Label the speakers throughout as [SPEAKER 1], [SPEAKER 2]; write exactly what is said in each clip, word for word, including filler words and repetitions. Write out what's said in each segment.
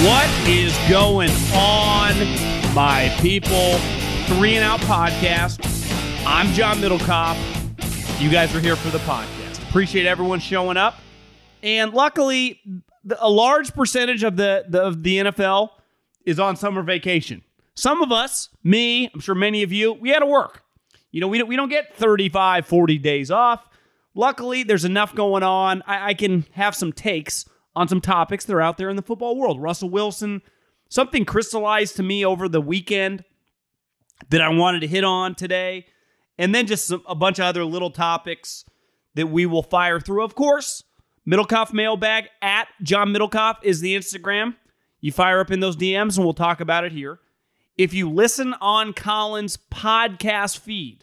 [SPEAKER 1] What is going on, my people? Three and Out Podcast. I'm John Middlecoff. You guys are here for the podcast. Appreciate everyone showing up. And luckily, a large percentage of the, the, of the N F L is on summer vacation. Some of us, me, I'm sure many of you, we had to work. You know, we don't, we don't get thirty-five, forty days off. Luckily, there's enough going on. I, I can have some takes on some topics that are out there in the football world. Russell Wilson, something crystallized to me over the weekend that I wanted to hit on today. And then just some, a bunch of other little topics that we will fire through. Of course, Middlecoff Mailbag at John Middlecoff is the Instagram. You fire up in those D Ms and we'll talk about it here. If you listen on Colin's podcast feed,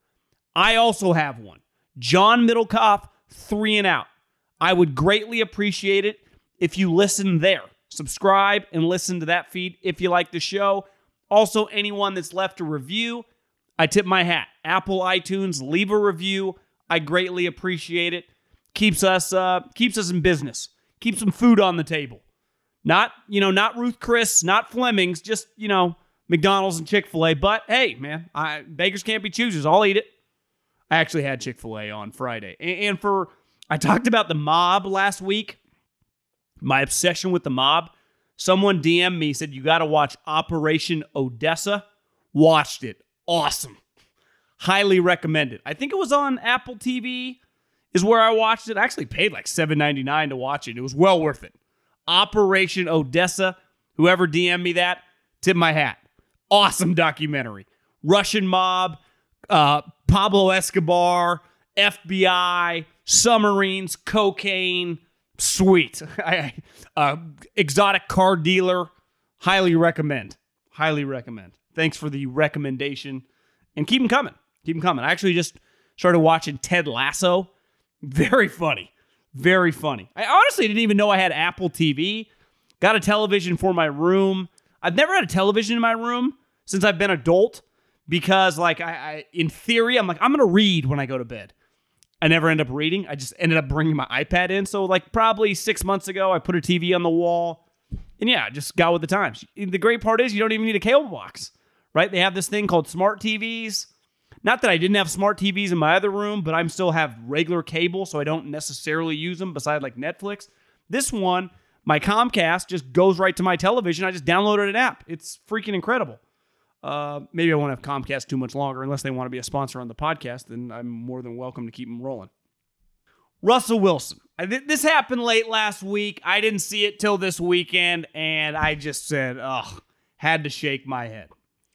[SPEAKER 1] I also have one. John Middlecoff, Three and Out. I would greatly appreciate it if you listen there. Subscribe and listen to that feed if you like the show. Also, anyone that's left a review, I tip my hat. Apple, iTunes, leave a review. I greatly appreciate it. Keeps us uh, keeps us in business. Keeps some food on the table. Not, you know, not Ruth Chris, not Fleming's, just, you know, McDonald's and Chick-fil-A. But hey, man, I, beggars can't be choosers. I'll eat it. I actually had Chick-fil-A on Friday. And, and for, I talked about the mob last week, my obsession with the mob. Someone D M'd me, said, you got to watch Operation Odessa. Watched it. Awesome. Highly recommend it. I think it was on Apple T V is where I watched it. I actually paid like seven ninety-nine to watch it. It was well worth it. Operation Odessa. Whoever D M'd me that, tip my hat. Awesome documentary. Russian mob, uh, Pablo Escobar, F B I, submarines, cocaine. Sweet. I, uh, exotic car dealer. Highly recommend. Highly recommend. Thanks for the recommendation. And keep them coming. Keep them coming. I actually just started watching Ted Lasso. Very funny. Very funny. I honestly didn't even know I had Apple T V. Got a television for my room. I've never had a television in my room since I've been adult because, like, I, I in theory, I'm like, I'm going to read when I go to bed. I never end up reading. I just ended up bringing my iPad in. So, like, probably six months ago, I put a T V on the wall. And, yeah, just got with the times. The great part is you don't even need a cable box, right? They have this thing called smart T Vs. Not that I didn't have smart T Vs in my other room, but I'm still have regular cable, so I don't necessarily use them besides, like, Netflix. This one, my Comcast just goes right to my television. I just downloaded an app. It's freaking incredible. Uh, maybe I won't have Comcast too much longer unless they want to be a sponsor on the podcast, then I'm more than welcome to keep them rolling. Russell Wilson. I, th- this happened late last week. I didn't see it till this weekend, and I just said, ugh, had to shake my head.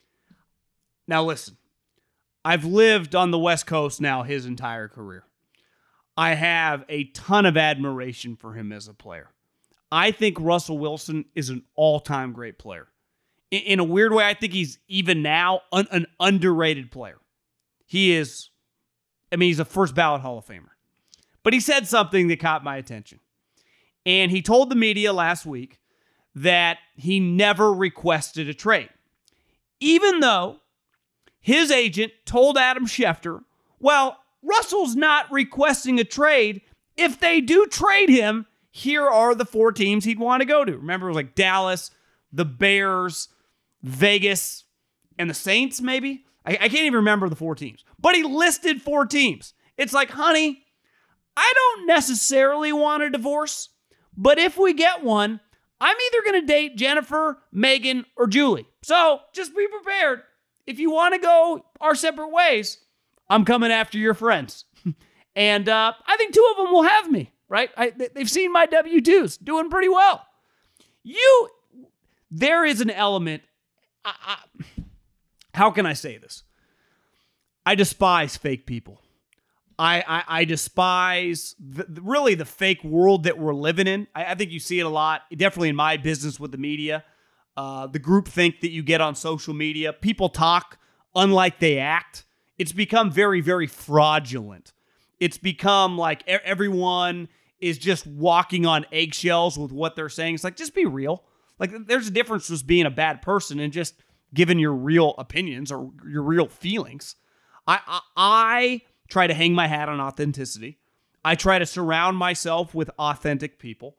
[SPEAKER 1] Now listen, I've lived on the West Coast now his entire career. I have a ton of admiration for him as a player. I think Russell Wilson is an all-time great player. In a weird way, I think he's even now un- an underrated player. He is, I mean, he's a first ballot Hall of Famer. But he said something that caught my attention. And he told the media last week that he never requested a trade. Even though his agent told Adam Schefter, well, Russell's not requesting a trade. If they do trade him, here are the four teams he'd want to go to. Remember, it was like Dallas, the Bears, Vegas, and the Saints, maybe? I, I can't even remember the four teams. But he listed four teams. It's like, honey, I don't necessarily want a divorce, but if we get one, I'm either going to date Jennifer, Megan, or Julie. So just be prepared. If you want to go our separate ways, I'm coming after your friends. and uh, I think two of them will have me, right? I, they've seen my W two's doing pretty well. You, there is an element. I, I, how can I say this? I despise fake people. I, I, I despise the, really the fake world that we're living in. I, I think you see it a lot, definitely in my business with the media. Uh, the groupthink that you get on social media. People talk unlike they act. It's become very, very fraudulent. It's become like everyone is just walking on eggshells with what they're saying. It's like, just be real. Like, there's a difference just being a bad person and just giving your real opinions or your real feelings. I, I, I try to hang my hat on authenticity. I try to surround myself with authentic people.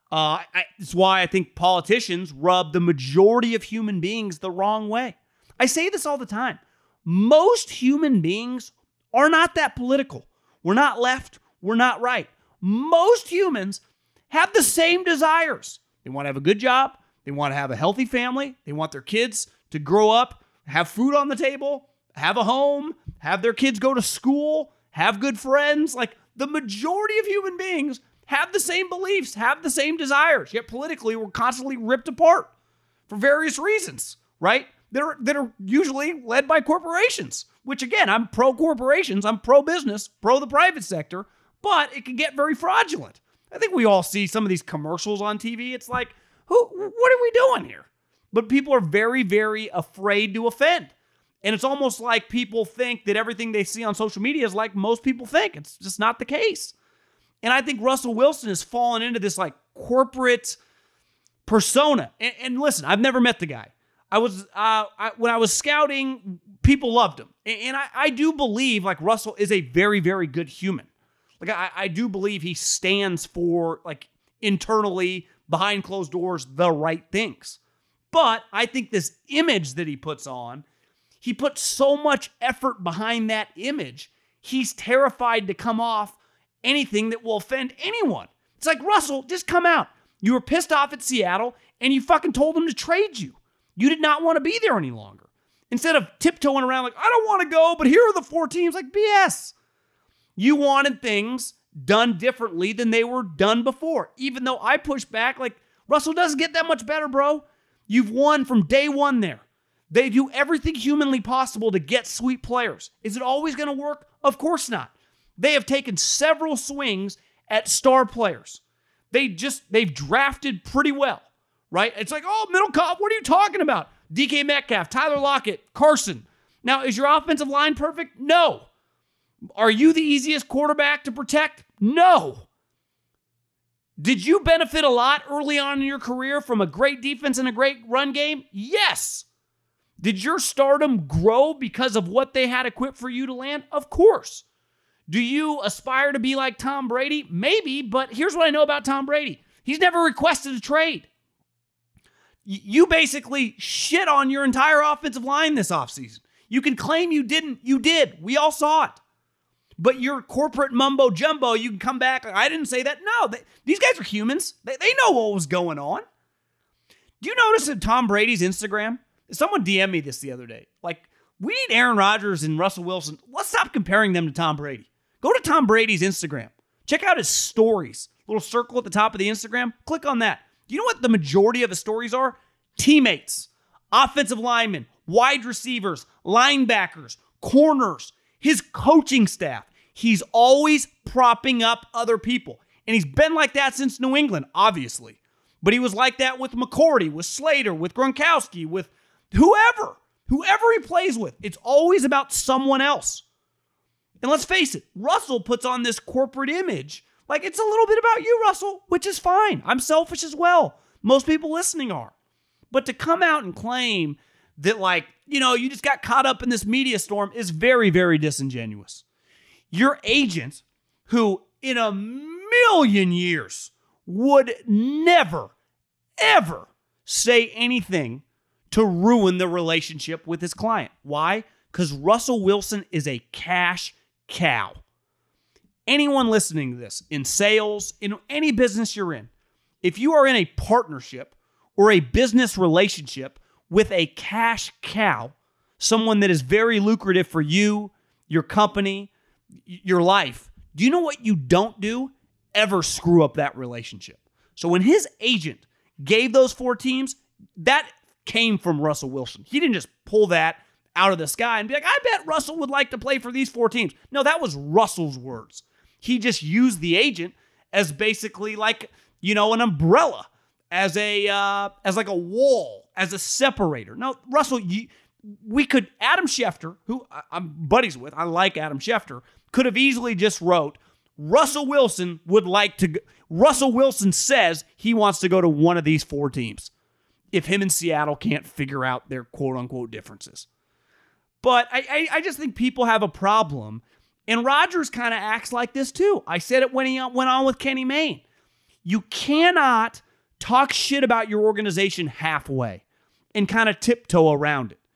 [SPEAKER 1] Uh, I, it's why I think politicians rub the majority of human beings the wrong way. I say this all the time. Most human beings are not that political. We're not left. We're not right. Most humans have the same desires. They want to have a good job. They want to have a healthy family. They want their kids to grow up, have food on the table, have a home, have their kids go to school, have good friends. Like, the majority of human beings have the same beliefs, have the same desires, yet politically we're constantly ripped apart for various reasons, right? That are, that are usually led by corporations, which again, I'm pro-corporations, I'm pro-business, pro the private sector, but it can get very fraudulent. I think we all see some of these commercials on T V. It's like, who? What are we doing here? But people are very, very afraid to offend. And it's almost like people think that everything they see on social media is like most people think. It's just not the case. And I think Russell Wilson has fallen into this like corporate persona. And, and listen, I've never met the guy. I was uh, I, when I was scouting, people loved him. And, and I, I do believe like Russell is a very, very good human. Like I, I do believe he stands for like internally, behind closed doors, the right things. But I think this image that he puts on, he puts so much effort behind that image, he's terrified to come off anything that will offend anyone. It's like, Russell, just come out. You were pissed off at Seattle, and you fucking told them to trade you. You did not want to be there any longer. Instead of tiptoeing around like, I don't want to go, but here are the four teams, like B S. You wanted things done differently than they were done before. Even though I push back, like, Russell doesn't get that much better, bro. You've won from day one there. They do everything humanly possible to get sweet players. Is it always going to work? Of course not. They have taken several swings at star players. They just, they've drafted pretty well, right? It's like, oh, Middlekauff, what are you talking about? D K Metcalf, Tyler Lockett, Carson. Now, is your offensive line perfect? No. Are you the easiest quarterback to protect? No. Did you benefit a lot early on in your career from a great defense and a great run game? Yes. Did your stardom grow because of what they had equipped for you to land? Of course. Do you aspire to be like Tom Brady? Maybe, but here's what I know about Tom Brady. He's never requested a trade. Y- you basically shit on your entire offensive line this offseason. You can claim you didn't. You did. We all saw it. But your corporate mumbo jumbo, you can come back. Like, I didn't say that. No, they, these guys are humans. They, they know what was going on. Do you notice that Tom Brady's Instagram? Someone D M'd me this the other day. Like, we need Aaron Rodgers and Russell Wilson. Let's stop comparing them to Tom Brady. Go to Tom Brady's Instagram. Check out his stories. Little circle at the top of the Instagram. Click on that. Do you know what the majority of his stories are? Teammates, offensive linemen, wide receivers, linebackers, corners, his coaching staff. He's always propping up other people. And he's been like that since New England, obviously. But he was like that with McCourty, with Slater, with Gronkowski, with whoever. Whoever he plays with. It's always about someone else. And let's face it, Russell puts on this corporate image like it's a little bit about you, Russell, which is fine. I'm selfish as well. Most people listening are. But to come out and claim that, like, you know, you just got caught up in this media storm is very, very disingenuous. Your agent, who in a million years would never, ever say anything to ruin the relationship with his client. Why? Because Russell Wilson is a cash cow. Anyone listening to this in sales, in any business you're in, if you are in a partnership or a business relationship with a cash cow, someone that is very lucrative for you, your company, your life, do you know what you don't do? Ever screw up that relationship. So when his agent gave those four teams, that came from Russell Wilson. He didn't just pull that out of the sky and be like, I bet Russell would like to play for these four teams. No, that was Russell's words. He just used the agent as basically like, you know, an umbrella, as a uh, as like a wall, as a separator. No, Russell, you, we could, Adam Schefter, who I'm buddies with, I like Adam Schefter, could have easily just wrote, Russell Wilson would like to, Russell Wilson says he wants to go to one of these four teams if him and Seattle can't figure out their quote-unquote differences. But I, I, I just think people have a problem, and Rodgers kind of acts like this too. I said it when he went on with Kenny Mayne. You cannot talk shit about your organization halfway and kind of tiptoe around it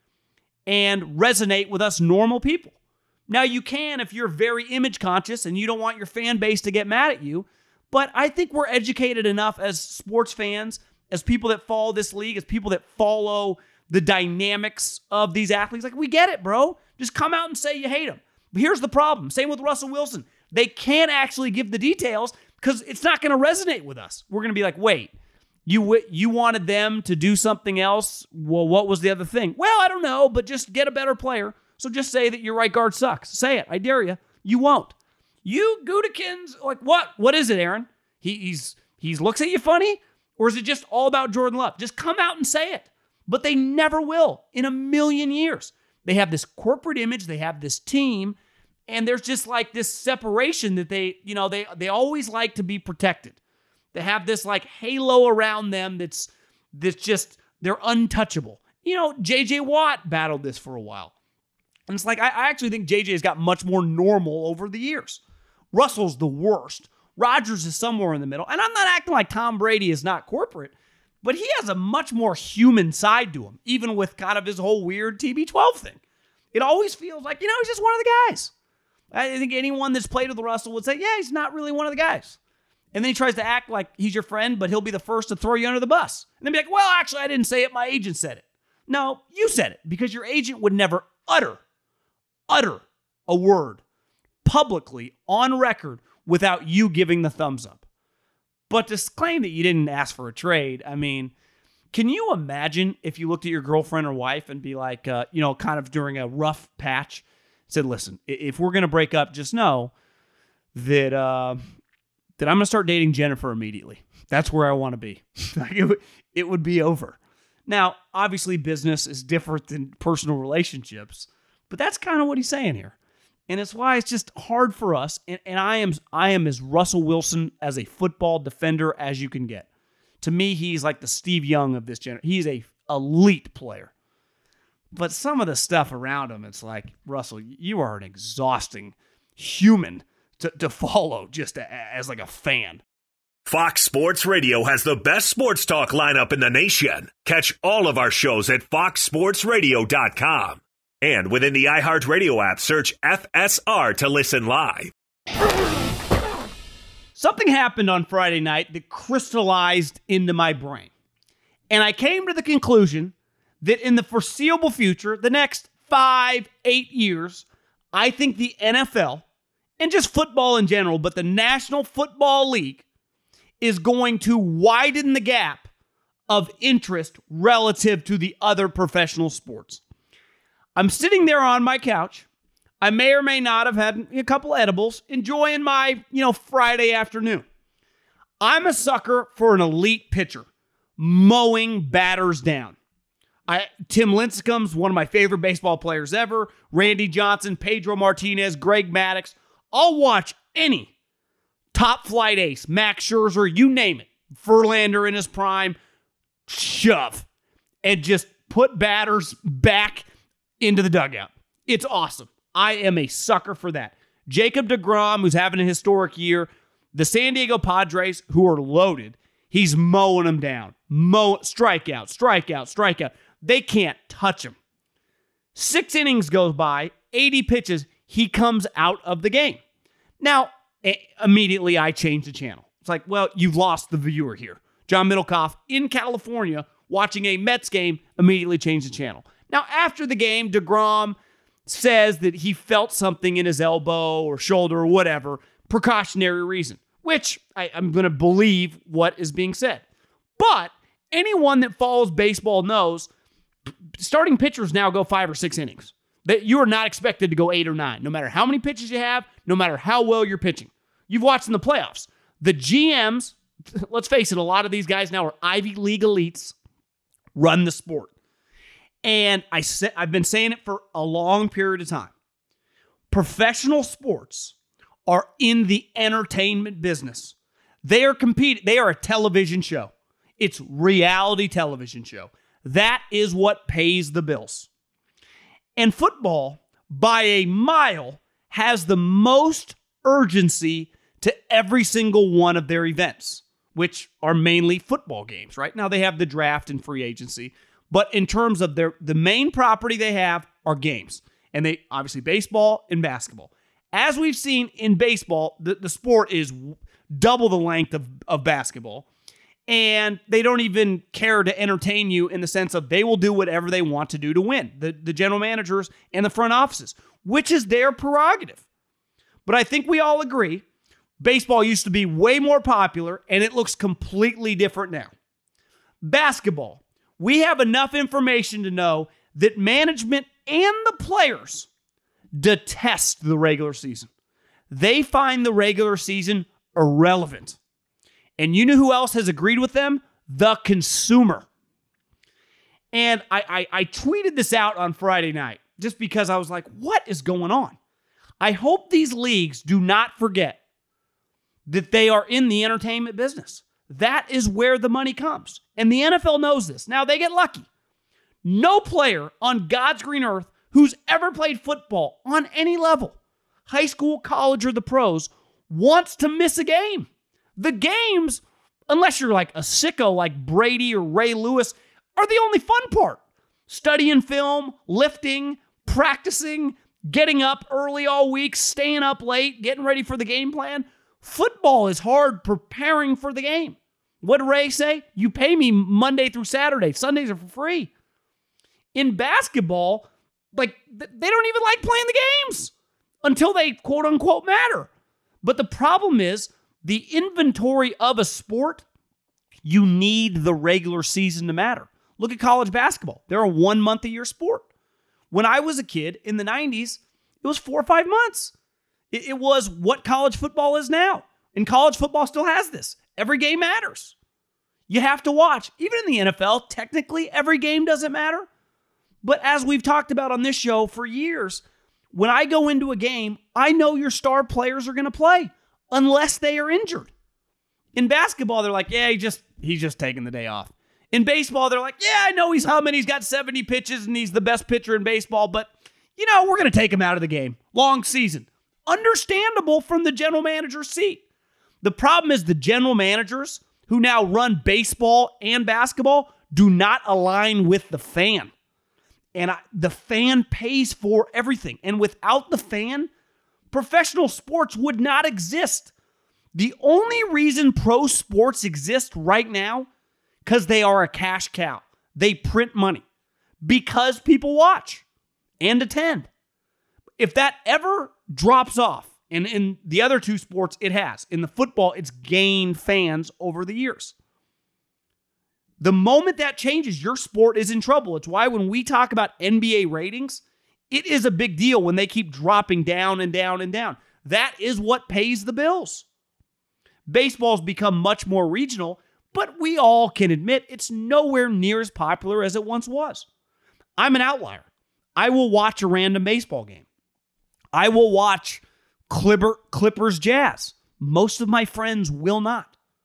[SPEAKER 1] and resonate with us normal people. Now, you can if you're very image conscious and you don't want your fan base to get mad at you, but I think we're educated enough as sports fans, as people that follow this league, as people that follow the dynamics of these athletes. Like, we get it, bro. Just come out and say you hate them. But here's the problem. Same with Russell Wilson. They can't actually give the details because it's not going to resonate with us. We're going to be like, wait, you w- you wanted them to do something else? Well, what was the other thing? Well, I don't know, but just get a better player. So just say that your right guard sucks. Say it. I dare you. You won't. You Gutekunst, like, what? What is it, Aaron? He, he's he's looks at you funny? Or is it just all about Jordan Love? Just come out and say it. But they never will in a million years. They have this corporate image. They have this team. And there's just like this separation that they, you know, they, they always like to be protected. They have this like halo around them that's, that's just, they're untouchable. You know, J J Watt battled this for a while. And it's like, I, I actually think J J has got much more normal over the years. Russell's the worst. Rodgers is somewhere in the middle. And I'm not acting like Tom Brady is not corporate, but he has a much more human side to him, even with kind of his whole weird T B twelve thing. It always feels like, you know, he's just one of the guys. I think anyone that's played with Russell would say, yeah, he's not really one of the guys. And then he tries to act like he's your friend, but he'll be the first to throw you under the bus. And then be like, well, actually, I didn't say it. My agent said it. No, you said it, because your agent would never utter, utter a word publicly on record without you giving the thumbs up. But to claim that you didn't ask for a trade, I mean, can you imagine if you looked at your girlfriend or wife and be like, uh, you know, kind of during a rough patch, said, listen, if we're going to break up, just know that uh, that I'm going to start dating Jennifer immediately. That's where I want to be. Like, it, w- it would be over. Now, obviously, business is different than personal relationships, but that's kind of what he's saying here. And it's why it's just hard for us. And, and I am I am as Russell Wilson as a football defender as you can get. To me, he's like the Steve Young of this generation. He's a elite player. But some of the stuff around him, it's like, Russell, you are an exhausting human to, to follow just a, as like a fan.
[SPEAKER 2] Fox Sports Radio has the best sports talk lineup in the nation. Catch all of our shows at fox sports radio dot com. And within the iHeartRadio app, search F S R to listen live.
[SPEAKER 1] Something happened on Friday night that crystallized into my brain. And I came to the conclusion that in the foreseeable future, the next five, eight years, I think the N F L, and just football in general, but the National Football League, is going to widen the gap of interest relative to the other professional sports. I'm sitting there on my couch. I may or may not have had a couple edibles, enjoying my, you know, Friday afternoon. I'm a sucker for an elite pitcher, mowing batters down. I, Tim Lincecum's one of my favorite baseball players ever. Randy Johnson, Pedro Martinez, Greg Maddux. I'll watch any top flight ace, Max Scherzer, you name it. Verlander in his prime, shove. And just put batters back into the dugout. It's awesome. I am a sucker for that. Jacob deGrom, who's having a historic year. The San Diego Padres, who are loaded, he's mowing them down. Mow, strikeout, strikeout, strikeout. They can't touch him. Six innings goes by, eighty pitches, he comes out of the game. Now, immediately I change the channel. It's like, well, you've lost the viewer here. John Middlecoff in California watching a Mets game, immediately changed the channel. Now, after the game, deGrom says that he felt something in his elbow or shoulder or whatever, precautionary reason, which I, I'm going to believe what is being said. But anyone that follows baseball knows starting pitchers now go five or six innings. That you are not expected to go eight or nine, no matter how many pitches you have, no matter how well you're pitching. You've watched in the playoffs. The G Ms, let's face it, a lot of these guys now are Ivy League elites, run the sport. And I say, I've been saying it for a long period of time. Professional sports are in the entertainment business. They are competing. They are a television show. It's reality television show. That is what pays the bills. And football, by a mile, has the most urgency to every single one of their events. which are mainly football games, right? Now they have the draft and free agency, but in terms of their the main property they have are games. And they obviously baseball and basketball. As we've seen in baseball, the, the sport is double the length of, of basketball. And they don't even care to entertain you in the sense of they will do whatever they want to do to win. The, the general managers and the front offices, which is their prerogative. But I think we all agree, baseball used to be way more popular, and it looks completely different now. Basketball, we have enough information to know that management and the players detest the regular season. They find the regular season irrelevant. And you know who else has agreed with them? The consumer. And I, I, I tweeted this out on Friday night just because I was like, what is going on? I hope these leagues do not forget that they are in the entertainment business. That is where the money comes. And the N F L knows this. Now, they get lucky. No player on God's green earth who's ever played football on any level, high school, college, or the pros, wants to miss a game. The games, unless you're like a sicko like Brady or Ray Lewis, are the only fun part. Studying film, lifting, practicing, getting up early all week, staying up late, getting ready for the game plan. Football is hard preparing for the game. What did Ray say? You pay me Monday through Saturday. Sundays are for free. In basketball, like, they don't even like playing the games until they quote unquote matter. But the problem is the inventory of a sport, you need the regular season to matter. Look at college basketball. They're a one month a year sport. When I was a kid in the nineties, it was four or five months. It, it was what college football is now. And college football still has this. Every game matters. You have to watch. Even in the N F L, technically, every game doesn't matter. But as we've talked about on this show for years, when I go into a game, I know your star players are going to play unless they are injured. In basketball, they're like, yeah, he just he's just taking the day off. In baseball, they're like, yeah, I know he's humming, he's got seventy pitches, and he's the best pitcher in baseball, but, you know, we're going to take him out of the game. Long season. Understandable from the general manager's seat. The problem is the general managers who now run baseball and basketball do not align with the fan. And I, the fan pays for everything. And without the fan, professional sports would not exist. The only reason pro sports exist right now, because they are a cash cow. They print money. Because people watch and attend. If that ever drops off, and in the other two sports it has, in the football it's gained fans over the years. The moment that changes, your sport is in trouble. It's why when we talk about N B A ratings, it is a big deal when they keep dropping down and down and down. That is what pays the bills. Baseball's become much more regional, but we all can admit it's nowhere near as popular as it once was. I'm an outlier. I will watch a random baseball game. I will watch Clipper, Clippers Jazz. Most of my friends will not.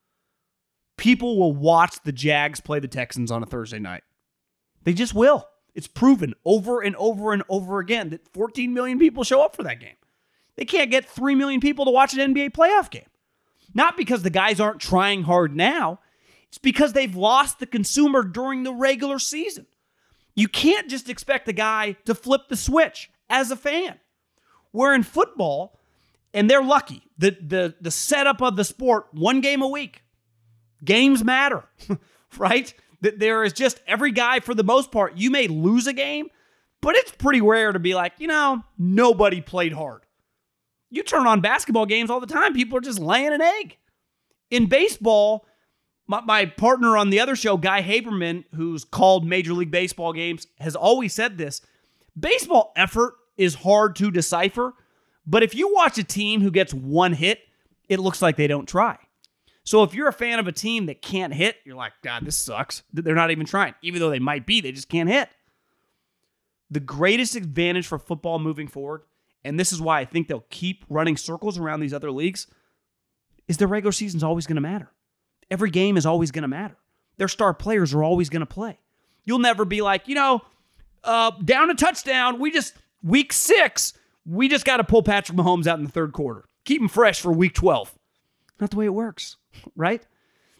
[SPEAKER 1] People will watch the Jags play the Texans on a Thursday night. They just will. It's proven over and over and over again that fourteen million people show up for that game. They can't get three million people to watch an N B A playoff game. Not because the guys aren't trying hard now. It's because they've lost the consumer during the regular season. You can't just expect the guy to flip the switch as a fan. Where in football, and they're lucky, the, the, the setup of the sport, one game a week. Games matter, right? There is just every guy, for the most part, you may lose a game, but it's pretty rare to be like, you know, nobody played hard. You turn on basketball games all the time, people are just laying an egg. In baseball, my, my partner on the other show, Guy Haberman, who's called Major League Baseball games, has always said this. Baseball effort is hard to decipher, but if you watch a team who gets one hit, it looks like they don't try. So if you're a fan of a team that can't hit, you're like, God, this sucks. They're not even trying. Even though they might be, they just can't hit. The greatest advantage for football moving forward, and this is why I think they'll keep running circles around these other leagues, is the regular season's always going to matter. Every game is always going to matter. Their star players are always going to play. You'll never be like, you know, uh, down a touchdown, we just, week six, we just got to pull Patrick Mahomes out in the third quarter. Keep him fresh for week twelve. Not the way it works, right?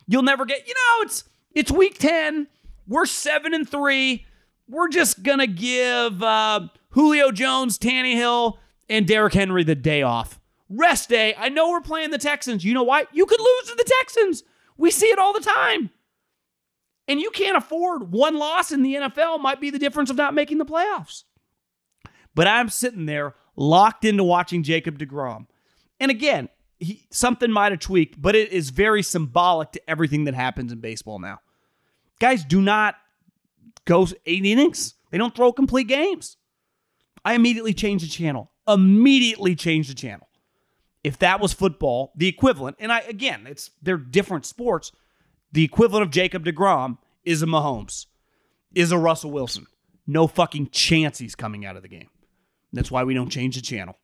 [SPEAKER 1] You'll never get, you know, it's it's week ten. We're seven and three. We're just going to give uh, Julio Jones, Tannehill, and Derrick Henry the day off. Rest day. I know we're playing the Texans. You know why? You could lose to the Texans. We see it all the time. And you can't afford one loss in the N F L might be the difference of not making the playoffs. But I'm sitting there locked into watching Jacob deGrom. And again, he, something might have tweaked, but it is very symbolic to everything that happens in baseball now. Guys do not go eight innings. They don't throw complete games. I immediately changed the channel. Immediately changed the channel. If that was football, the equivalent, and I again, it's they're different sports. The equivalent of Jacob deGrom is a Mahomes, is a Russell Wilson. No fucking chance he's coming out of the game. That's why we don't change the channel.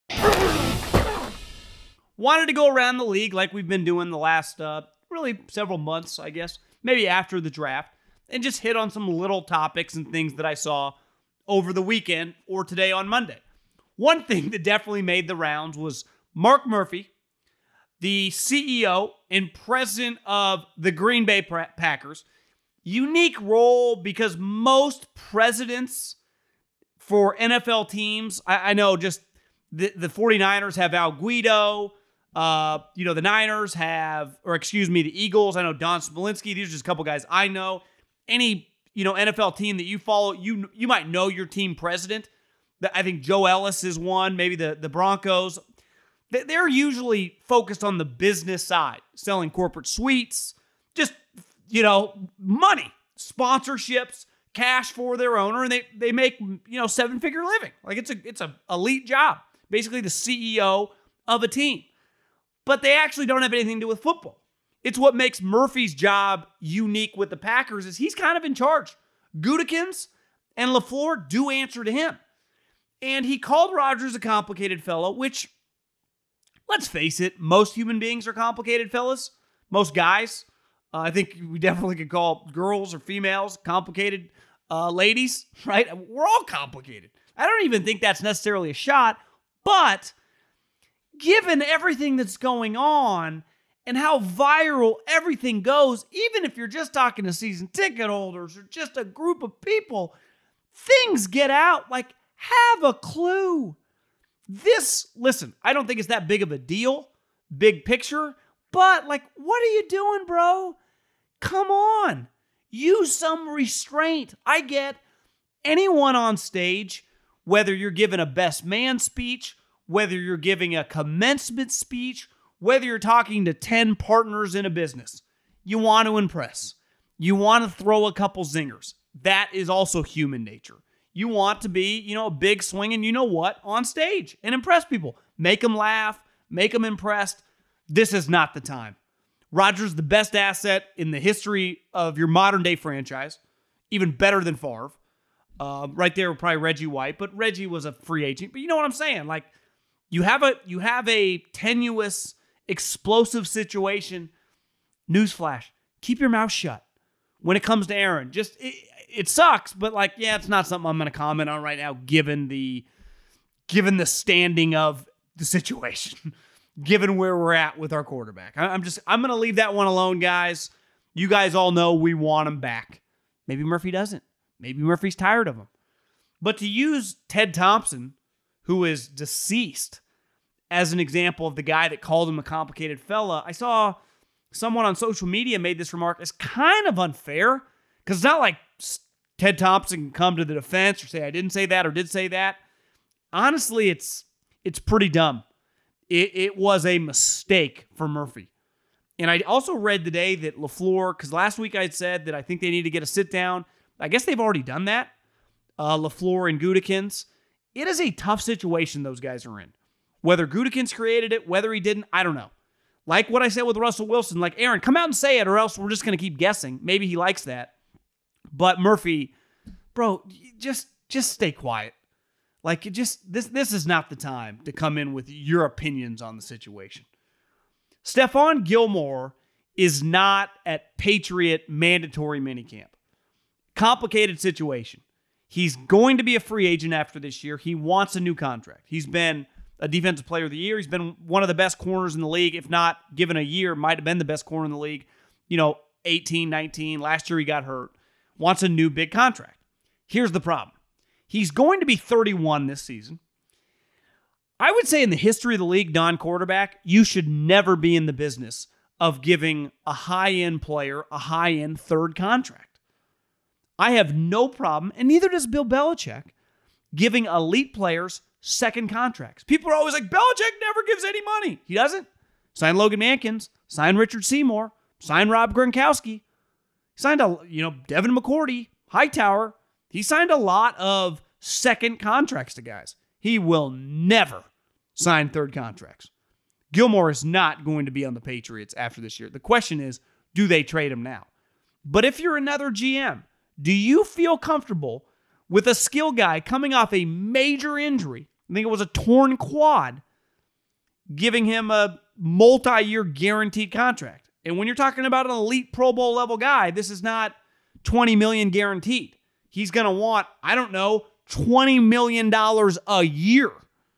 [SPEAKER 1] Wanted to go around the league like we've been doing the last, uh, really several months, I guess, maybe after the draft, and just hit on some little topics and things that I saw over the weekend or today on Monday. One thing that definitely made the rounds was Mark Murphy, the C E O and president of the Green Bay Packers. Unique role because most presidents for N F L teams, I, I know just the, the 49ers have Al Guido. Uh, you know, the Niners have, or excuse me, the Eagles. I know Don Smolinski. These are just a couple guys I know. Any, you know, N F L team that you follow, you you might know your team president. I think Joe Ellis is one. Maybe the, the Broncos. They're usually focused on the business side, selling corporate suites, just, you know, money, sponsorships, cash for their owner, and they they make, you know, seven-figure living. Like it's a it's a elite job. Basically the C E O of a team. But they actually don't have anything to do with football. It's what makes Murphy's job unique with the Packers is he's kind of in charge. Gutekunst and LaFleur do answer to him. And he called Rodgers a complicated fellow, which, let's face it, most human beings are complicated fellas. Most guys. Uh, I think we definitely could call girls or females complicated uh, ladies, right? We're all complicated. I don't even think that's necessarily a shot, but given everything that's going on and how viral everything goes, even if you're just talking to season ticket holders or just a group of people, things get out. Like, have a clue. This, listen, I don't think it's that big of a deal, big picture, but like, what are you doing, bro? Come on. Use some restraint. I get anyone on stage, whether you're giving a best man speech, whether you're giving a commencement speech, whether you're talking to ten partners in a business, you want to impress. You want to throw a couple zingers. That is also human nature. You want to be, you know, a big swinging, you know what, on stage and impress people. Make them laugh, make them impressed. This is not the time. Rodgers, the best asset in the history of your modern day franchise, even better than Favre. Uh, right there, probably Reggie White, but Reggie was a free agent. But you know what I'm saying? Like, you have a you have a tenuous, explosive situation. Newsflash: keep your mouth shut when it comes to Aaron. Just it, it sucks, but like, yeah, it's not something I'm going to comment on right now, given the given the standing of the situation, given where we're at with our quarterback. I, I'm just I'm going to leave that one alone, guys. You guys all know we want him back. Maybe Murphy doesn't. Maybe Murphy's tired of him. But to use Ted Thompson, who is deceased, as an example of the guy that called him a complicated fella, I saw someone on social media made this remark. It's kind of unfair, because it's not like Ted Thompson can come to the defense or say, I didn't say that or did say that. Honestly, it's it's pretty dumb. It, it was a mistake for Murphy. And I also read today that LaFleur, because last week I said that I think they need to get a sit down. I guess they've already done that. Uh, LaFleur and Gutekunst. It is a tough situation those guys are in. Whether Gutekunst created it, whether he didn't, I don't know. Like what I said with Russell Wilson, like, Aaron, come out and say it or else we're just going to keep guessing. Maybe he likes that. But Murphy, bro, just just stay quiet. Like, it just this this is not the time to come in with your opinions on the situation. Stephon Gilmore is not at Patriot mandatory minicamp. Complicated situation. He's going to be a free agent after this year. He wants a new contract. He's been a defensive player of the year. He's been one of the best corners in the league, if not given a year, might have been the best corner in the league. you know, eighteen, nineteen. Last year he got hurt. Wants a new big contract. Here's the problem. He's going to be thirty-one this season. I would say in the history of the league, non-quarterback, you should never be in the business of giving a high-end player a high-end third contract. I have no problem, and neither does Bill Belichick, giving elite players second contracts. People are always like, Belichick never gives any money. He doesn't. Sign Logan Mankins. Sign Richard Seymour. Sign Rob Gronkowski. Signed a, you know, Devin McCourty, Hightower. He signed a lot of second contracts to guys. He will never sign third contracts. Gilmore is not going to be on the Patriots after this year. The question is, do they trade him now? But if you're another G M, do you feel comfortable with a skill guy coming off a major injury? I think it was a torn quad, giving him a multi-year guaranteed contract. And when you're talking about an elite Pro Bowl level guy, this is not twenty million dollars guaranteed. He's going to want, I don't know, twenty million dollars a year.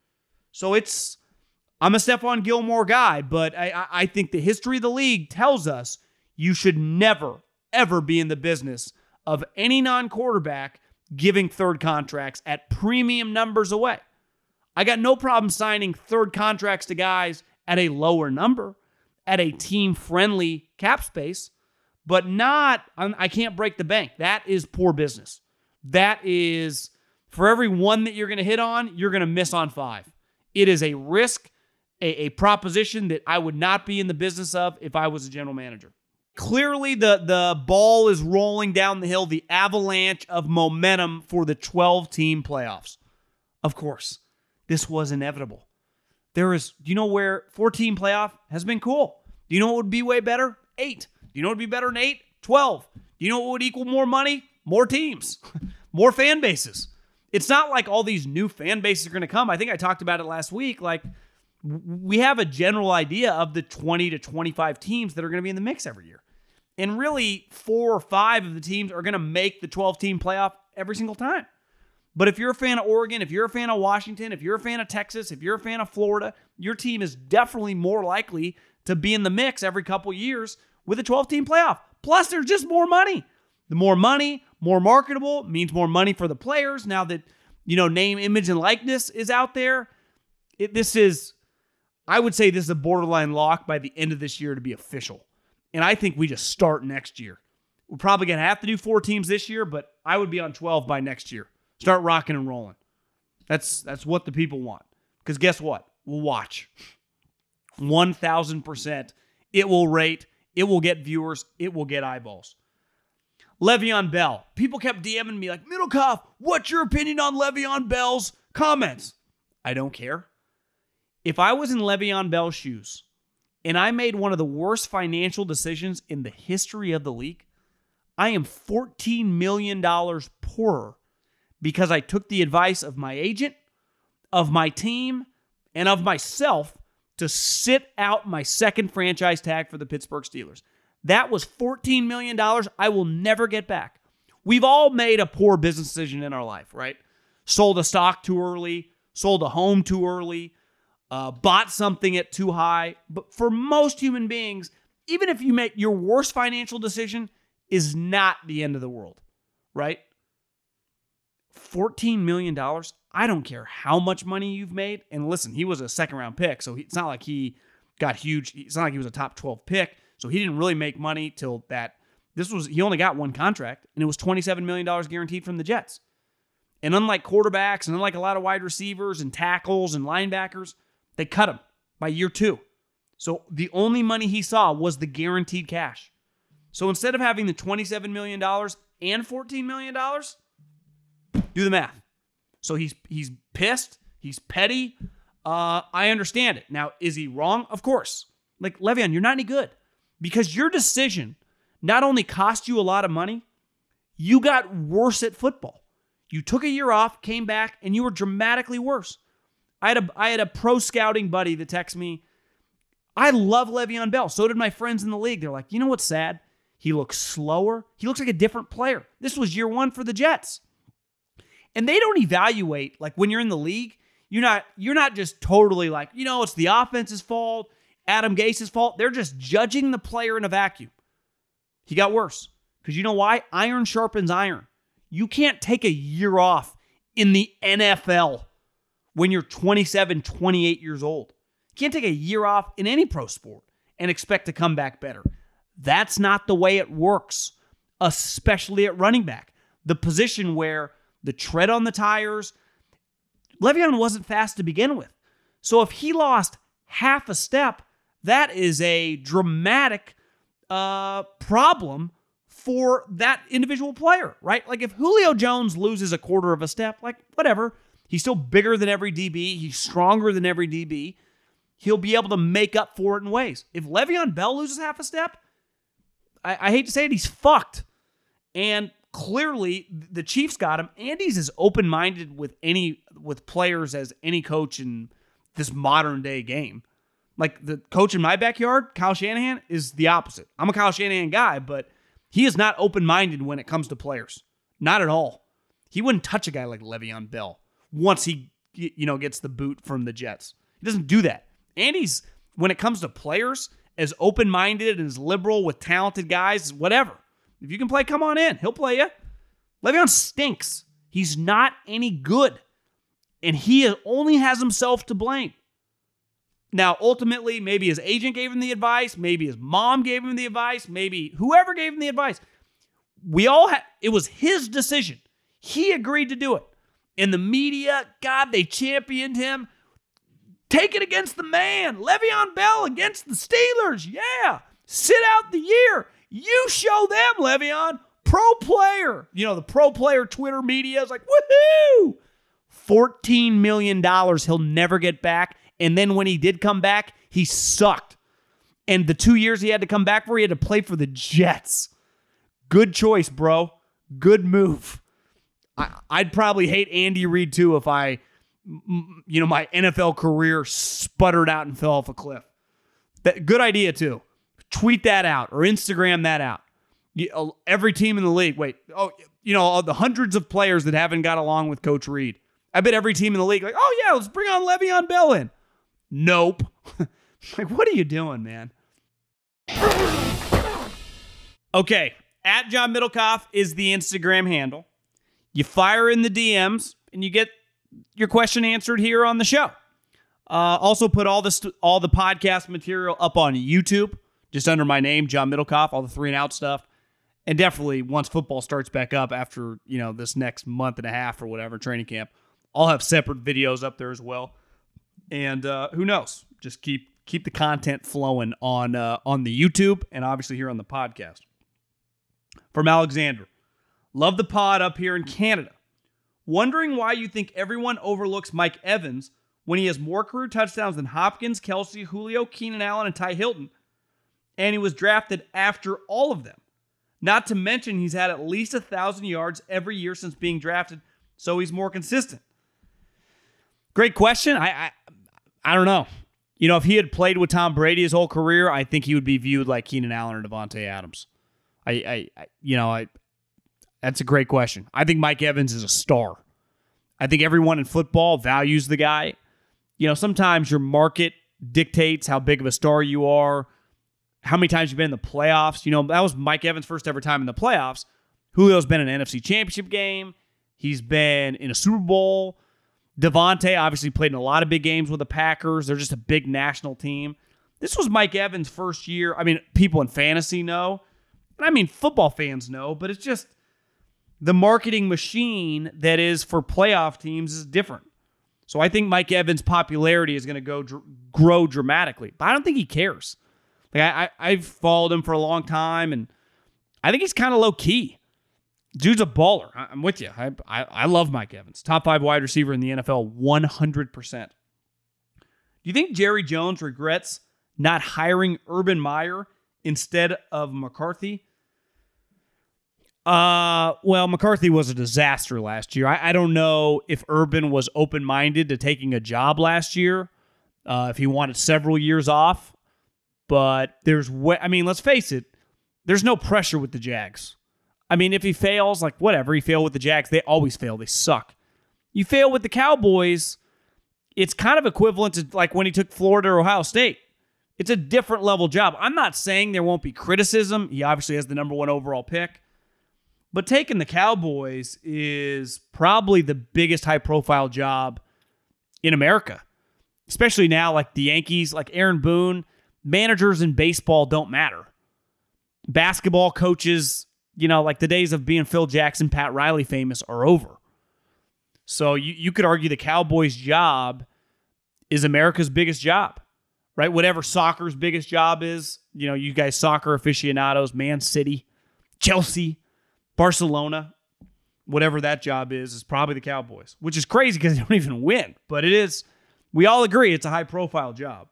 [SPEAKER 1] So it's, I'm a Stephon Gilmore guy, but I, I think the history of the league tells us you should never, ever be in the business of any non-quarterback giving third contracts at premium numbers away. I got no problem signing third contracts to guys at a lower number, at a team-friendly cap space, but not, I can't break the bank. That is poor business. That is, for every one that you're going to hit on, you're going to miss on five. It is a risk, a, a proposition that I would not be in the business of if I was a general manager. Clearly, the, the ball is rolling down the hill, the avalanche of momentum for the twelve-team playoffs. Of course, this was inevitable. There is, do you know where four-team playoff has been cool? Do you know what would be way better? Eight. Do you know what would be better than eight? Twelve. Do you know what would equal more money? More teams. More fan bases. It's not like all these new fan bases are going to come. I think I talked about it last week. Like, we have a general idea of the twenty to twenty-five teams that are going to be in the mix every year. And really, four or five of the teams are going to make the twelve-team playoff every single time. But if you're a fan of Oregon, if you're a fan of Washington, if you're a fan of Texas, if you're a fan of Florida, your team is definitely more likely to be in the mix every couple years with a twelve-team playoff. Plus, there's just more money. The more money, more marketable, means more money for the players. Now that, you know, name, image, and likeness is out there, it, this is, I would say this is a borderline lock by the end of this year to be official. And I think we just start next year. We're probably going to have to do four teams this year, but I would be on twelve by next year. Start rocking and rolling. That's that's what the people want. Because guess what? We'll watch. one thousand percent. It will rate. It will get viewers. It will get eyeballs. Le'Veon Bell. People kept DMing me like, Middlecoff, what's your opinion on Le'Veon Bell's comments? I don't care. If I was in Le'Veon Bell's shoes and I made one of the worst financial decisions in the history of the league, I am fourteen million dollars poorer because I took the advice of my agent, of my team, and of myself to sit out my second franchise tag for the Pittsburgh Steelers. That was fourteen million dollars I will never get back. We've all made a poor business decision in our life, right? Sold a stock too early, sold a home too early, uh, bought something at too high. But for most human beings, even if you make your worst financial decision, is not the end of the world, right? fourteen million dollars, I don't care how much money you've made. And listen, he was a second round pick, so he, it's not like he got huge. It's not like he was a top twelve pick. So he didn't really make money till that. This was, he only got one contract, and it was twenty-seven million dollars guaranteed from the Jets. And unlike quarterbacks, and unlike a lot of wide receivers and tackles and linebackers, they cut him by year two. So the only money he saw was the guaranteed cash. So instead of having the twenty-seven million dollars and fourteen million dollars, do the math. So he's he's pissed. He's petty. Uh, I understand it. Now, is he wrong? Of course. Like, Le'Veon, you're not any good. Because your decision not only cost you a lot of money, you got worse at football. You took a year off, came back, and you were dramatically worse. I had a, I had a pro scouting buddy that texted me, I love Le'Veon Bell. So did my friends in the league. They're like, you know what's sad? He looks slower. He looks like a different player. This was year one for the Jets. And they don't evaluate, like when you're in the league, you're not, you're not just totally like, you know, it's the offense's fault, Adam Gase's fault. They're just judging the player in a vacuum. He got worse. Because you know why? Iron sharpens iron. You can't take a year off in the N F L when you're twenty-seven, twenty-eight years old. You can't take a year off in any pro sport and expect to come back better. That's not the way it works, especially at running back. The position where the tread on the tires, Le'Veon wasn't fast to begin with. So if he lost half a step, that is a dramatic uh, problem for that individual player, right? Like if Julio Jones loses a quarter of a step, like whatever, he's still bigger than every D B. He's stronger than every D B. He'll be able to make up for it in ways. If Le'Veon Bell loses half a step, I, I hate to say it, he's fucked. And clearly, the Chiefs got him. Andy's as open-minded with any with players as any coach in this modern-day game. Like the coach in my backyard, Kyle Shanahan, is the opposite. I'm a Kyle Shanahan guy, but he is not open-minded when it comes to players. Not at all. He wouldn't touch a guy like Le'Veon Bell once he, you know, gets the boot from the Jets. He doesn't do that. Andy's, when it comes to players, as open-minded and as liberal with talented guys, whatever. If you can play, come on in. He'll play you. Le'Veon stinks. He's not any good. And he only has himself to blame. Now, ultimately, maybe his agent gave him the advice. Maybe his mom gave him the advice. Maybe whoever gave him the advice. We all had, it was his decision. He agreed to do it. And the media, God, they championed him. Take it against the man. Le'Veon Bell against the Steelers. Yeah. Sit out the year. You show them, Le'Veon. Pro player. You know, the pro player Twitter media is like, woohoo! fourteen million dollars he'll never get back. And then when he did come back, he sucked. And the two years he had to come back for, he had to play for the Jets. Good choice, bro. Good move. I, I'd probably hate Andy Reid too if I, you know, my N F L career sputtered out and fell off a cliff. That, good idea too. Tweet that out or Instagram that out. You, every team in the league, wait, oh, you know, the hundreds of players that haven't got along with Coach Reid. I bet every team in the league, like, oh yeah, let's bring on Le'Veon Bell in. Nope. Like, what are you doing, man? Okay, at John Middlecoff is the Instagram handle. You fire in the D Ms and you get your question answered here on the show. Uh, also put all this, all the podcast material up on YouTube, just under my name, John Middlecoff, all the three and out stuff. And definitely once football starts back up after, you know, this next month and a half or whatever, training camp, I'll have separate videos up there as well. And uh, who knows? Just keep keep the content flowing on uh, on the YouTube and obviously here on the podcast. From Alexander. Love the pod up here in Canada. Wondering why you think everyone overlooks Mike Evans when he has more career touchdowns than Hopkins, Kelsey, Julio, Keenan Allen, and Ty Hilton. And he was drafted after all of them. Not to mention he's had at least one thousand yards every year since being drafted, so he's more consistent. Great question. I, I I don't know. You know, if he had played with Tom Brady his whole career, I think he would be viewed like Keenan Allen or Davante Adams. I, I, I you know, I that's a great question. I think Mike Evans is a star. I think everyone in football values the guy. You know, sometimes your market dictates how big of a star you are, how many times you've been in the playoffs. You know, that was Mike Evans' first ever time in the playoffs. Julio's been in an N F C Championship game. He's been in a Super Bowl. Davante obviously played in a lot of big games with the Packers. They're just a big national team. This was Mike Evans' first year. I mean, people in fantasy know. And I mean, football fans know. But it's just the marketing machine that is for playoff teams is different. So I think Mike Evans' popularity is going to go dr- grow dramatically. But I don't think he cares. Like I, I, I've followed him for a long time, and I think he's kind of low-key. Dude's a baller. I'm with you. I, I I love Mike Evans. Top five wide receiver in the N F L, one hundred percent. Do you think Jerry Jones regrets not hiring Urban Meyer instead of McCarthy? Uh, well, McCarthy was a disaster last year. I, I don't know if Urban was open-minded to taking a job last year, uh, if he wanted several years off. But there's, way, I mean, let's face it, there's no pressure with the Jags. I mean, if he fails, like whatever, he failed with the Jags. They always fail. They suck. You fail with the Cowboys, it's kind of equivalent to like when he took Florida or Ohio State. It's a different level job. I'm not saying there won't be criticism. He obviously has the number one overall pick. But taking the Cowboys is probably the biggest high-profile job in America. Especially now, like the Yankees, like Aaron Boone, managers in baseball don't matter. Basketball coaches, you know, like the days of being Phil Jackson, Pat Riley famous are over. So you, you could argue the Cowboys' job is America's biggest job, right? Whatever soccer's biggest job is, you know, you guys soccer aficionados, Man City, Chelsea, Barcelona, whatever that job is, is probably the Cowboys, which is crazy because they don't even win. But it is, we all agree it's a high-profile job.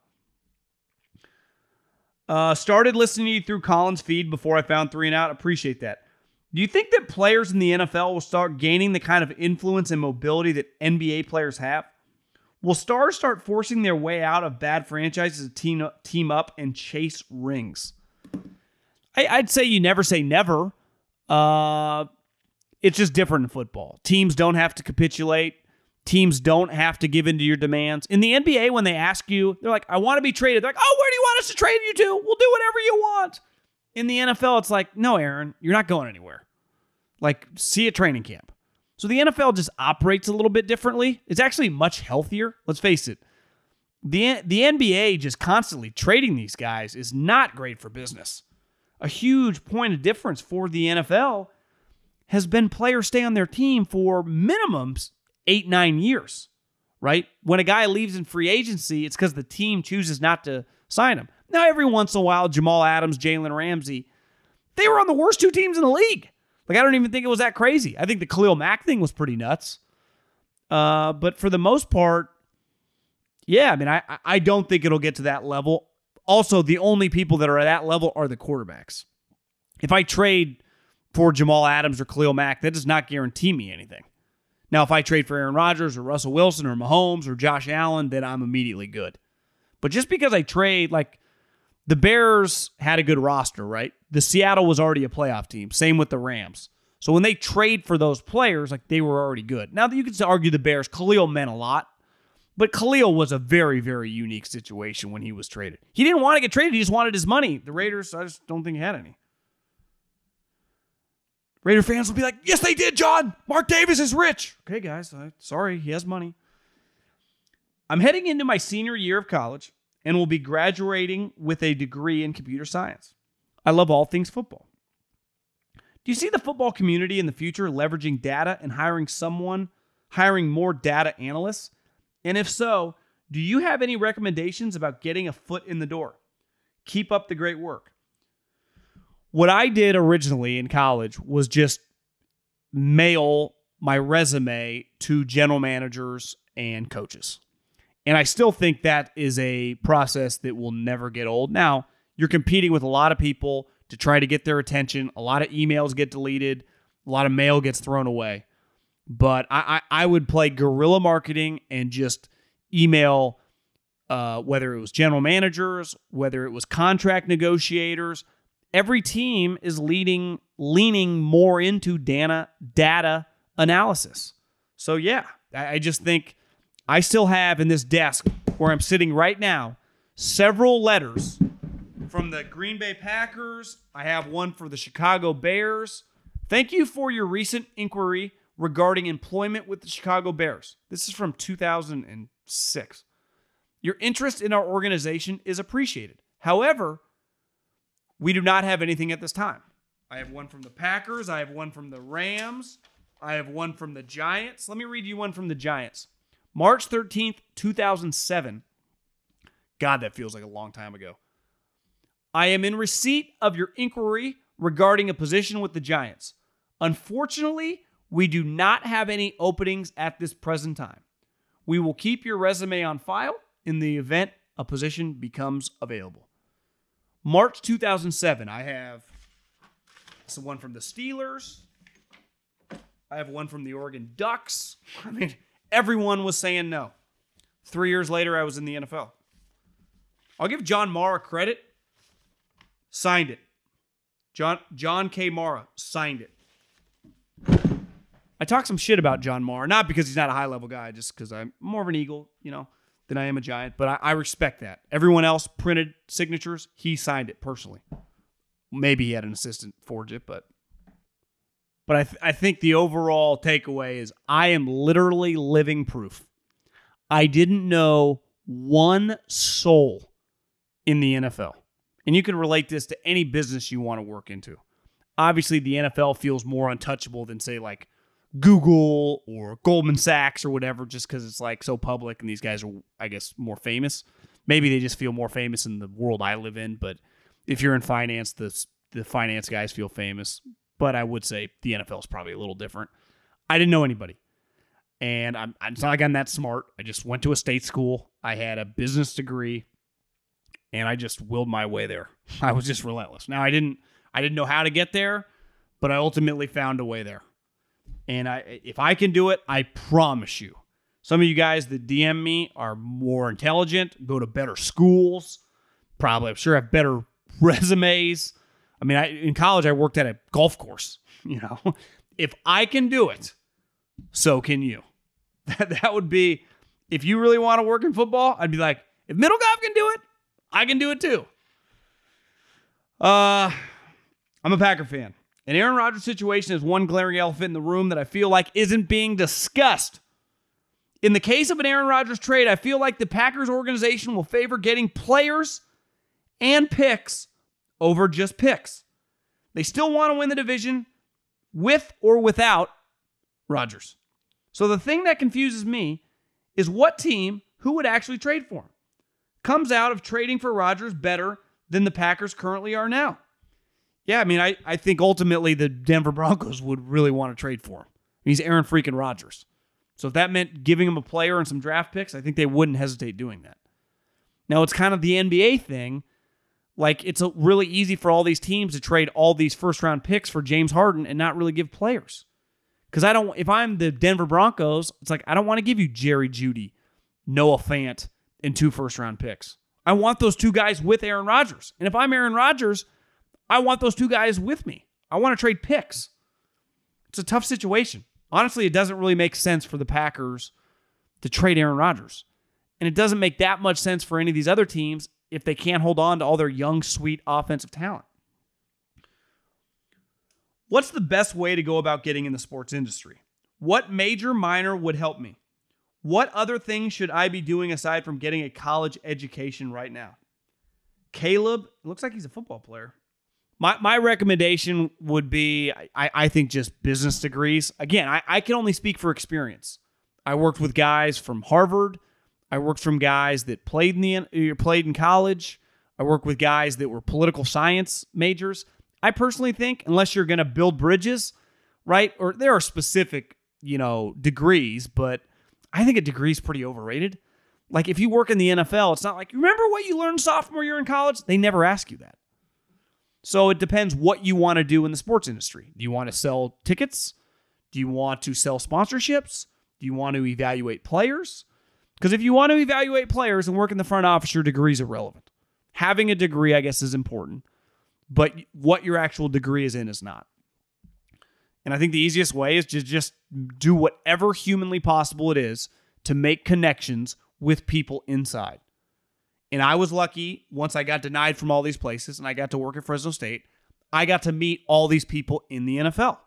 [SPEAKER 1] Uh, started listening to you through Colin's feed before I found Three and Out. Appreciate that. Do you think that players in the N F L will start gaining the kind of influence and mobility that N B A players have? Will stars start forcing their way out of bad franchises to team up, team up and chase rings? I, I'd say you never say never. Uh, it's just different in football. Teams don't have to capitulate. Teams don't have to give in to your demands. In the N B A, when they ask you, they're like, I want to be traded. They're like, oh, where do you want us to trade you to? We'll do whatever you want. In the N F L, it's like, no, Aaron, you're not going anywhere. Like, see you at training camp. So the N F L just operates a little bit differently. It's actually much healthier. Let's face it. The, the N B A just constantly trading these guys is not great for business. A huge point of difference for the N F L has been players stay on their team for minimums eight, nine years, right? When a guy leaves in free agency, it's because the team chooses not to sign him. Now, every once in a while, Jamal Adams, Jalen Ramsey, they were on the worst two teams in the league. Like, I don't even think it was that crazy. I think the Khalil Mack thing was pretty nuts. Uh, but for the most part, yeah, I mean, I, I don't think it'll get to that level. Also, the only people that are at that level are the quarterbacks. If I trade for Jamal Adams or Khalil Mack, that does not guarantee me anything. Now, if I trade for Aaron Rodgers or Russell Wilson or Mahomes or Josh Allen, then I'm immediately good. But just because I trade, like, the Bears had a good roster, right? The Seattle was already a playoff team. Same with the Rams. So when they trade for those players, like, they were already good. Now, you could argue the Bears, Khalil meant a lot. But Khalil was a very, very unique situation when he was traded. He didn't want to get traded. He just wanted his money. The Raiders, I just don't think had any. Raider fans will be like, yes, they did, John. Mark Davis is rich. Okay, guys, I, sorry, he has money. I'm heading into my senior year of college and will be graduating with a degree in computer science. I love all things football. Do you see the football community in the future leveraging data and hiring someone, hiring more data analysts? And if so, do you have any recommendations about getting a foot in the door? Keep up the great work. What I did originally in college was just mail my resume to general managers and coaches. And I still think that is a process that will never get old. Now, you're competing with a lot of people to try to get their attention. A lot of emails get deleted. A lot of mail gets thrown away. But I, I, I would play guerrilla marketing and just email, uh, whether it was general managers, whether it was contract negotiators. Every team is leading, leaning more into data, data analysis. So, yeah, I, I just think I still have in this desk where I'm sitting right now several letters from the Green Bay Packers. I have one for the Chicago Bears. Thank you for your recent inquiry regarding employment with the Chicago Bears. This is from two thousand six. Your interest in our organization is appreciated. However, we do not have anything at this time. I have one from the Packers. I have one from the Rams. I have one from the Giants. Let me read you one from the Giants. March thirteenth, two thousand seven. God, that feels like a long time ago. I am in receipt of your inquiry regarding a position with the Giants. Unfortunately, we do not have any openings at this present time. We will keep your resume on file in the event a position becomes available. March two thousand seven, I have some one from the Steelers. I have one from the Oregon Ducks. I mean, everyone was saying no. Three years later, I was in the N F L. I'll give John Mara credit. Signed it. John John K. Mara signed it. I talk some shit about John Mara, not because he's not a high-level guy, just because I'm more of an Eagle, you know. than I am a Giant, but I, I respect that. Everyone else printed signatures. He signed it personally. Maybe he had an assistant forge it, but but I th- I think the overall takeaway is I am literally living proof. I didn't know one soul in the N F L. And you can relate this to any business you want to work into. Obviously, the N F L feels more untouchable than, say, like Google or Goldman Sachs or whatever, just because it's like so public and these guys are, I guess, more famous. Maybe they just feel more famous in the world I live in, but if you're in finance, the, the finance guys feel famous. But I would say the N F L is probably a little different. I didn't know anybody. And I'm, it's not like I'm that smart. I just went to a state school. I had a business degree, and I just willed my way there. I was just relentless. Now, I didn't I didn't know how to get there, but I ultimately found a way there. And I, if I can do it, I promise you. Some of you guys that D M me are more intelligent, go to better schools, probably, I'm sure, have better resumes. I mean, I, in college, I worked at a golf course. You know, if I can do it, so can you. That, that would be, if you really want to work in football, I'd be like, if Middlecoff can do it, I can do it too. Uh, I'm a Packer fan. And Aaron Rodgers' situation is one glaring elephant in the room that I feel like isn't being discussed. In the case of an Aaron Rodgers trade, I feel like the Packers organization will favor getting players and picks over just picks. They still want to win the division with or without Rodgers. So the thing that confuses me is what team who would actually trade for him comes out of trading for Rodgers better than the Packers currently are now. Yeah, I mean, I, I think ultimately the Denver Broncos would really want to trade for him. He's Aaron freaking Rodgers. So if that meant giving him a player and some draft picks, I think they wouldn't hesitate doing that. Now, it's kind of the N B A thing. Like, it's a, really easy for all these teams to trade all these first-round picks for James Harden and not really give players. Because I don't, if I'm the Denver Broncos, it's like, I don't want to give you Jerry Jeudy, Noah Fant, and two first-round picks. I want those two guys with Aaron Rodgers. And if I'm Aaron Rodgers, I want those two guys with me. I want to trade picks. It's a tough situation. Honestly, it doesn't really make sense for the Packers to trade Aaron Rodgers. And it doesn't make that much sense for any of these other teams if they can't hold on to all their young, sweet offensive talent. What's the best way to go about getting in the sports industry? What major, minor would help me? What other things should I be doing aside from getting a college education right now? Caleb, it looks like he's a football player. My my recommendation would be, I, I think, just business degrees. Again, I, I can only speak for experience. I worked with guys from Harvard. I worked from guys that played in the played in college. I worked with guys that were political science majors. I personally think, unless you're going to build bridges, right? Or there are specific, you know, degrees, but I think a degree is pretty overrated. Like, if you work in the N F L, it's not like, remember what you learned sophomore year in college? They never ask you that. So it depends what you want to do in the sports industry. Do you want to sell tickets? Do you want to sell sponsorships? Do you want to evaluate players? Because if you want to evaluate players and work in the front office, your degree is irrelevant. Having a degree, I guess, is important. But what your actual degree is in is not. And I think the easiest way is to just do whatever humanly possible it is to make connections with people inside. And I was lucky, once I got denied from all these places and I got to work at Fresno State, I got to meet all these people in the N F L.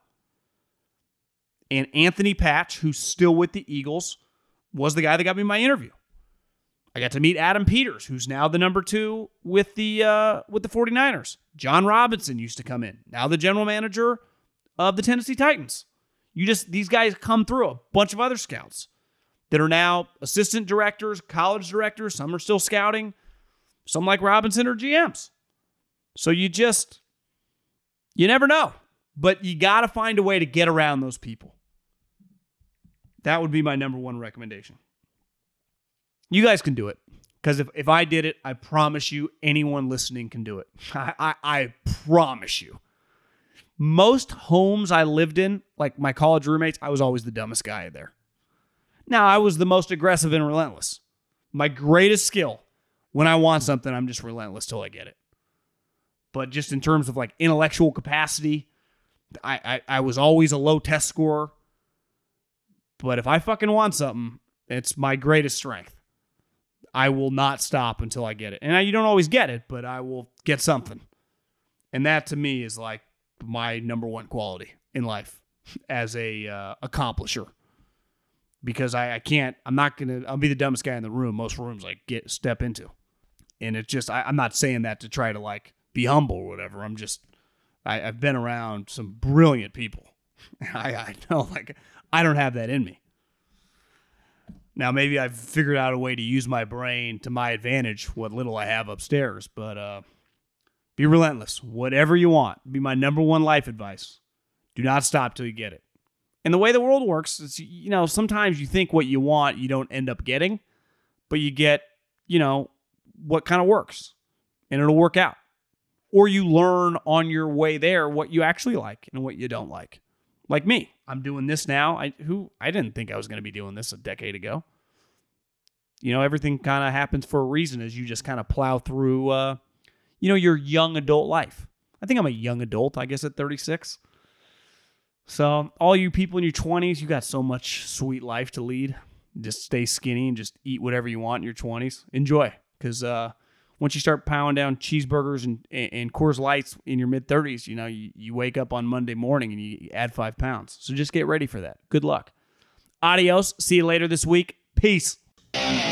[SPEAKER 1] And Anthony Patch, who's still with the Eagles, was the guy that got me my interview. I got to meet Adam Peters, who's now the number two with the uh, with the 49ers. John Robinson used to come in, now the general manager of the Tennessee Titans. You just these guys come through a bunch of other scouts that are now assistant directors, college directors. Some are still scouting. Some, like Robinson, are G Ms. So you just, you never know. But you got to find a way to get around those people. That would be my number one recommendation. You guys can do it. Because if, if I did it, I promise you anyone listening can do it. I, I, I promise you. Most homes I lived in, like my college roommates, I was always the dumbest guy there. Now, I was the most aggressive and relentless. My greatest skill, when I want something, I'm just relentless till I get it. But just in terms of like intellectual capacity, I, I, I was always a low test scorer. But if I fucking want something, it's my greatest strength. I will not stop until I get it. And I, you don't always get it, but I will get something. And that to me is like my number one quality in life as a uh, accomplisher. Because I, I can't, I'm not going to, I'll be the dumbest guy in the room, most rooms I get step into. And it's just, I, I'm not saying that to try to like be humble or whatever. I'm just, I, I've been around some brilliant people. I, I know, like, I don't have that in me. Now, maybe I've figured out a way to use my brain to my advantage, what little I have upstairs, but uh, be relentless. Whatever you want, be my number one life advice. Do not stop till you get it. And the way the world works is, you know, sometimes you think what you want, you don't end up getting, but you get, you know, what kind of works, and it'll work out. Or you learn on your way there what you actually like and what you don't like. Like me, I'm doing this now. I who I didn't think I was going to be doing this a decade ago. You know, everything kind of happens for a reason as you just kind of plow through, uh, you know, your young adult life. I think I'm a young adult, I guess, at thirty-six. So all you people in your twenties, you got so much sweet life to lead. Just stay skinny and just eat whatever you want in your twenties. Enjoy, because uh, once you start pounding down cheeseburgers and, and Coors Lights in your mid-thirties, you know, you, you wake up on Monday morning and you add five pounds. So just get ready for that. Good luck. Adios. See you later this week. Peace.